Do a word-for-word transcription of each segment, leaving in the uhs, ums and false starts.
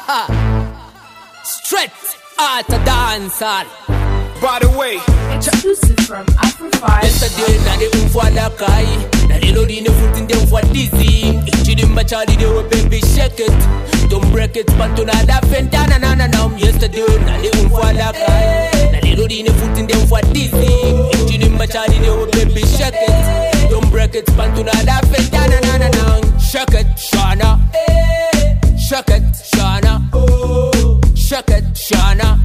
Straight out of dancehall. By the way, exclusive from Afro-five. Yesterday na de umfwala kai, na de lodi ne footing dem for dizzy. Injili machadi de baby shake it, don't break it, but to na da fenta na na na na. Yesterday na de umfwala kai, na de lodi ne footing dem for dizzy. Injili machadi de baby shake it, don't break it, but to na da fenta na na na na. Shake it, Shana, shake it, Shana, shake it, Shana.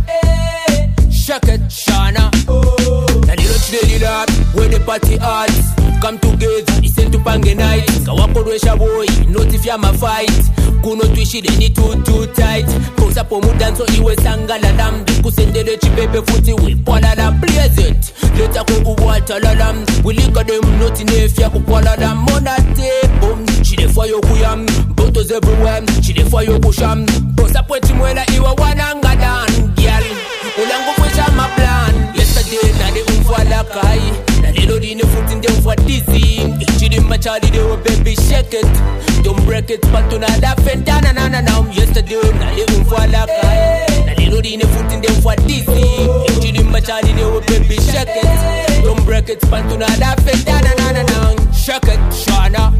Shake it, Shana. Na the rich lady that where the party arts come together, it's sent to Pange night. Kawakodwesha boy, not if you're my fight. Kuno twishi deni too too tight. Kosa po mudanso iwe sangala lam. Kusendele chibebe futi we pola lam. Blaze it, leta ko uwata lalam. We lika dem not in if ya kupola lam. Monate boom, chide fwa yo kuyam. Botos everywhere, chide fwa yo kusham. Kosa po chimwela iwa wananga dan. Gyal, ulango kwisha my plan. Yesterday na de umfwala kai, na de lodi ne footing dem for dizzy. Injili machadi de baby shake it, don't break it, but to na da fenta na na na na. Yesterday na de umfwala kai, na de lodi ne footing dem for dizzy. Injili machadi de baby shake it, don't break it, but to na da fenta na na na na. Shake it, Shana,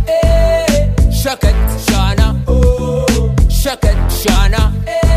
shake it, Shana, shake it, Shana,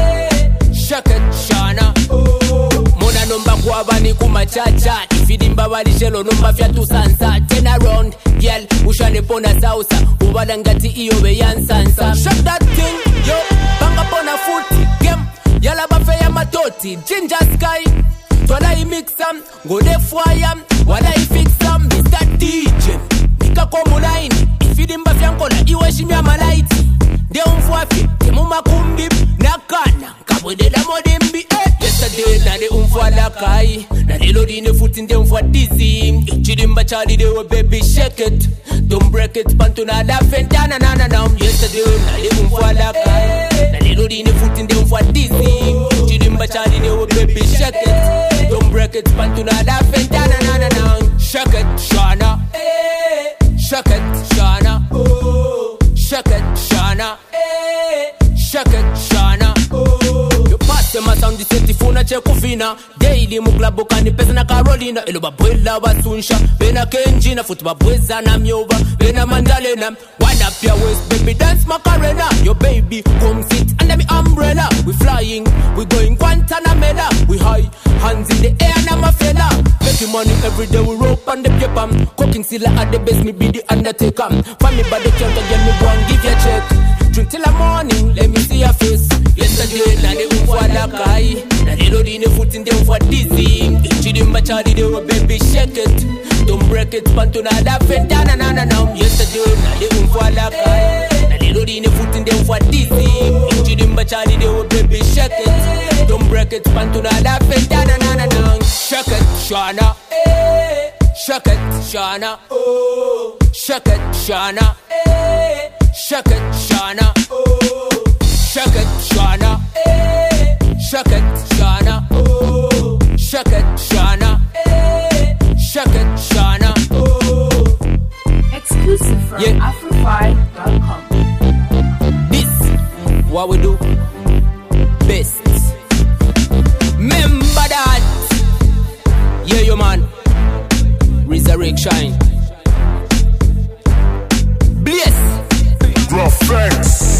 shake it, Shana. Mona numba kwa bani kumachacha, ifidimba walishelo numba fiatu sansa. Turn around, girl, ushane pona sausa, ubada ngati iyo beyansansa. Shake that thing, yo, banga pona footy, game, yala bafe ya matoti, ginger sky. Twala I mix am, go de fwayam, wala I fix am, Mister D J. Nika komulaini, ifidimba fiankola, iwe shimya malaiti. De umfwafi, temuma kumbi, nakana, kabwede la modembi, eh. Yesterday na de umfwala kai, na de lodi ne footing dem for dizzy. Injili machadi de we baby shake it, don't break it, pantu na da fenta na na na na. Yesterday na de umfwala kai, na de lodi ne footing dem for dizzy. Injili machadi de we baby shake it, don't break it, pantu na da fenta na na na na. Shake it, Shana, shake it, Shana, shake it, Shana, shake it, Shana. Sema sound diseti funa che kufina. Daily muklabu kani pesa na Carolina. Elo babwela basunsha, bena kenjina. Futu babweza na myova, bena mandalena. Wind up your waist, baby, dance Macarena. Your baby, come sit under me umbrella. We flying, we going Guantanamela. We high, hands in the air na mafela. Making money every day, we rope on the paper. Cooking silla at the best, me be the undertaker. Find me by the counter, get me go and give you a check. Drink till the morning, let me see your face. Yesterday, na de umfwala kai, na de lodi ne footing dem for dizzy. Injili machadi de baby shake it, don't break it, pantu na da fenta na na na na. Yesterday, na de umfwala kai, na de lodi ne footing dem for dizzy. Injili machadi de baby shake it, don't break it, pantu na da fenta na na na na. Shake it, Shana, shake it, Shana, shake it, Shana, shake it, Shana, shake it, Shana, shake it, Shana, shake it, Shana, shake it, Shana. Exclusive from Yeah. Afro five dot com. This what we do best. Remember that. Yeah, yo man. Resurrection. Bless. Graphics.